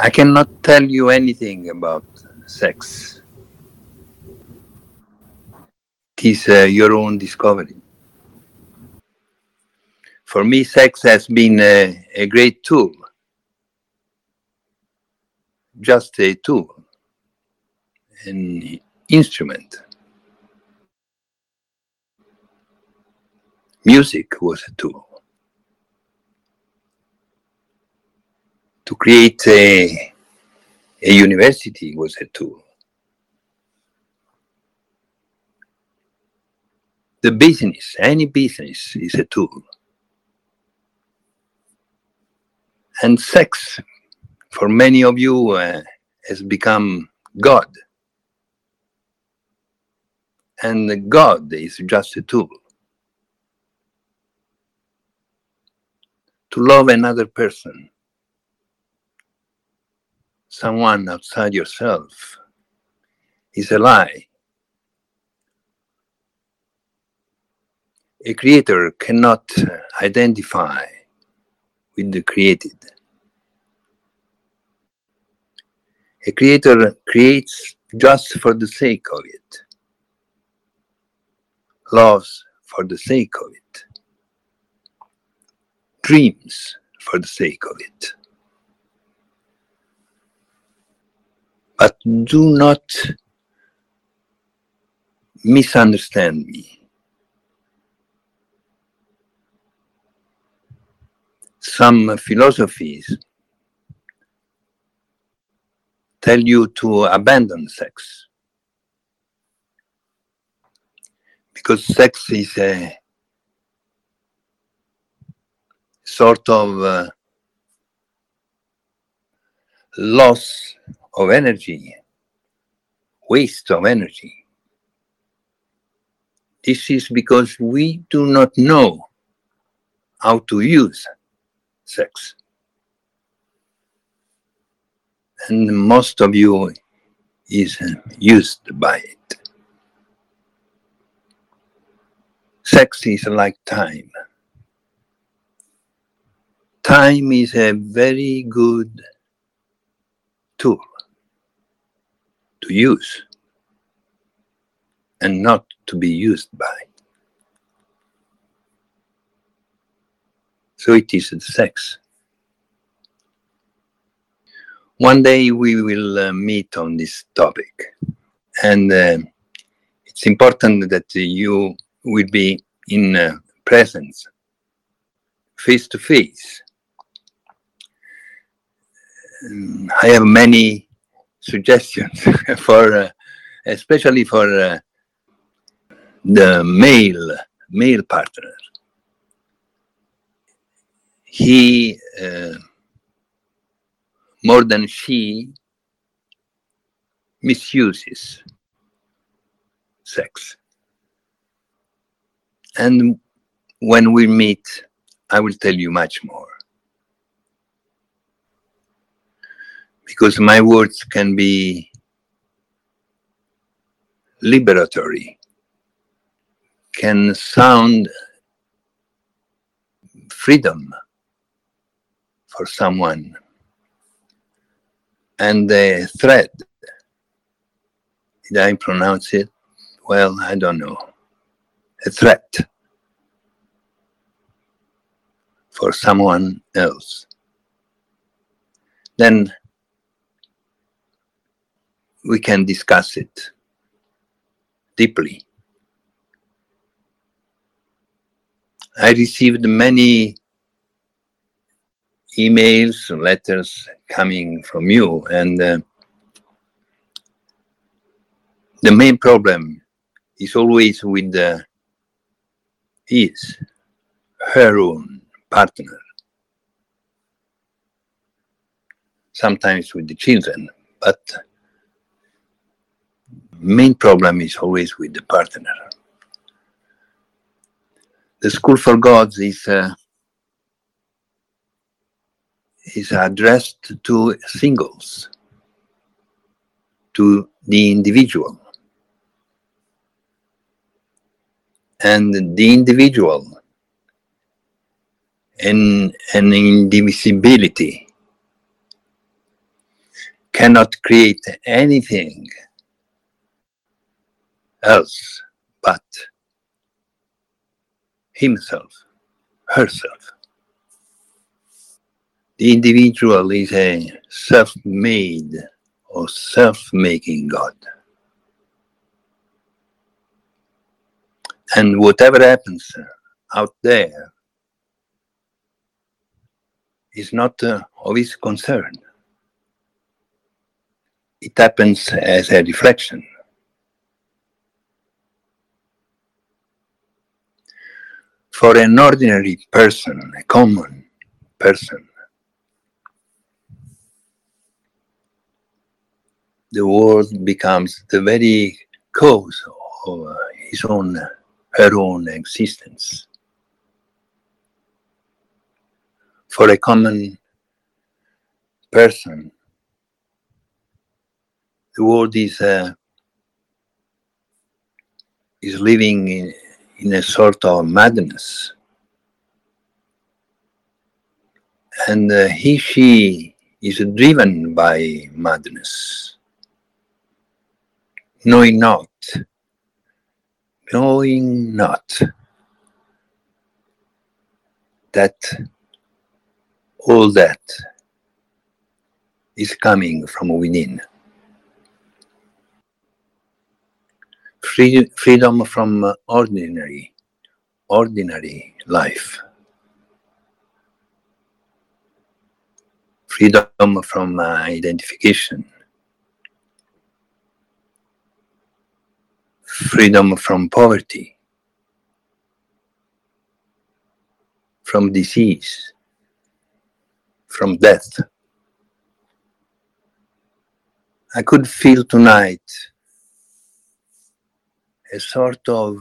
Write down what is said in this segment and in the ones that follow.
I cannot tell you anything about sex. It is your own discovery. For me, sex has been a great tool, just a tool, an instrument. Music was a tool. To create a university was a tool. The business, any business, is a tool. And sex, for many of you, has become God. And God is just a tool. To love another person, someone outside yourself, is a lie. A creator cannot identify with the created. A creator creates just for the sake of it, loves for the sake of it, dreams for the sake of it. But do not misunderstand me. Some philosophies tell you to abandon sex, because sex is a sort of loss of energy, waste of energy. This is because we do not know how to use sex. And most of you is used by it. Sex is like time. Time is a very good tool to use and not to be used by. So it is the sex. One day we will meet on this topic, and it's important that you will be in presence, face to face. I have many suggestions for, especially for the male partner. He, more than she, misuses sex. And when we meet, I will tell you much more. Because my words can be liberatory, can sound freedom for someone, and a threat. Did I pronounce it well? I don't know. A threat for someone else. Then we can discuss it deeply. I received many emails, letters coming from you, and the main problem is always with her own partner, sometimes with the children, but main problem is always with the partner. The School for Gods is addressed to singles, to the individual. And the individual, an indivisibility, cannot create anything else but himself, herself. The individual is a self-made or self-making God. And whatever happens out there is not of his concern. It happens as a reflection. For an ordinary person, a common person, the world becomes the very cause of his own, her own existence. For a common person, the world is living in a sort of madness, and she is driven by madness, knowing not that all that is coming from within. Freedom from ordinary life. Freedom from identification. Freedom from poverty. From disease. From death. I could feel tonight a sort of,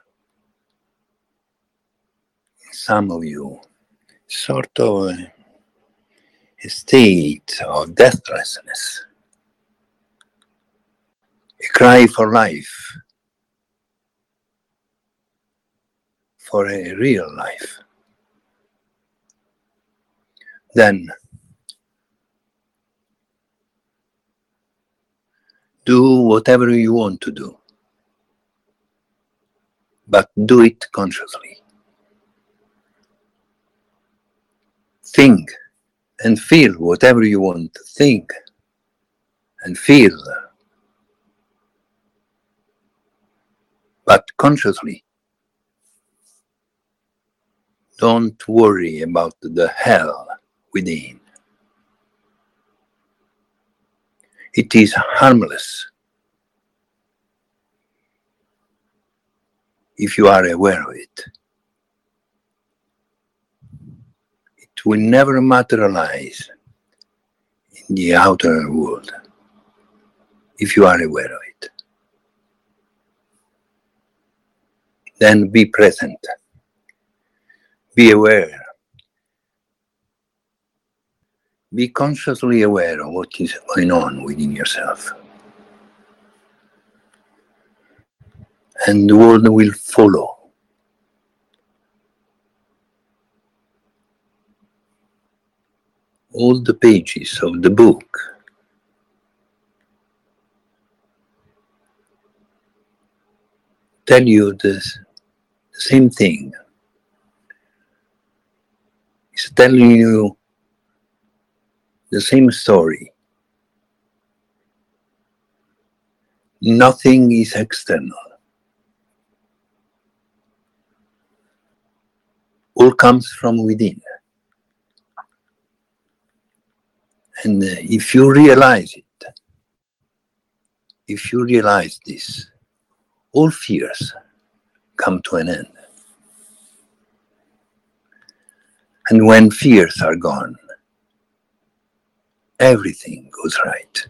some of you, sort of a state of deathlessness, a cry for life, for a real life. Then do whatever you want to do, but do it consciously. Think and feel whatever you want to think and feel, but consciously. Don't worry about the hell within. It is harmless if you are aware of it. It will never materialize in the outer world if you are aware of it. Then be present, be aware, be consciously aware of what is going on within yourself. And the world will follow. All the pages of the book tell you the same thing. It's telling you the same story. Nothing is external. All comes from within. And if you realize it, if you realize this, all fears come to an end. And when fears are gone, everything goes right.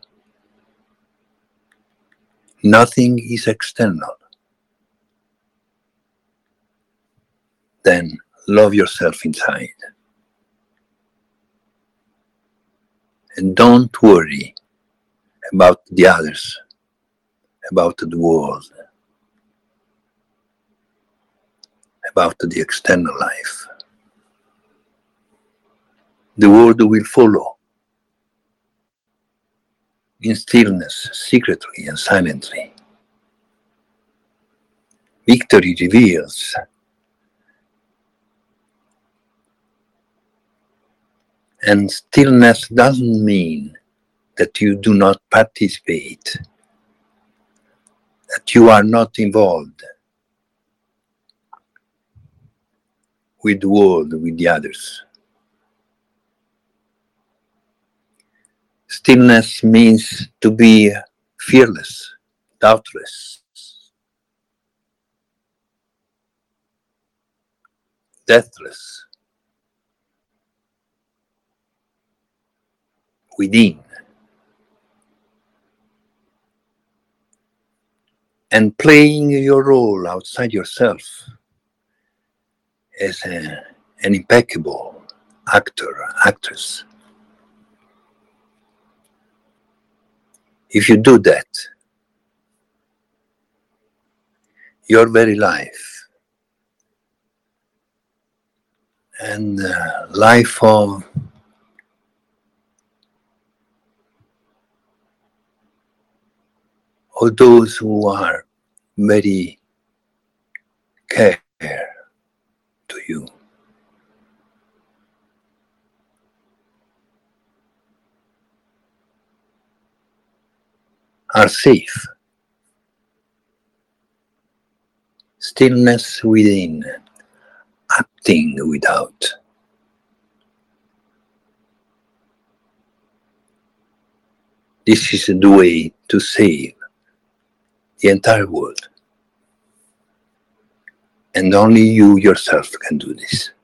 Nothing is external. Then love yourself inside. And don't worry about the others, about the world, about the external life. The world will follow. in stillness, secretly and silently. Victory reveals and stillness doesn't mean that you do not participate, that you are not involved with the world, with the others. Stillness means to be fearless, doubtless, deathless, within, and playing your role outside yourself as an impeccable actor, actress. If you do that, your very life and the life of all those who are very care to you are safe. Stillness within, acting without. This is the way to save the entire world. And only you yourself can do this.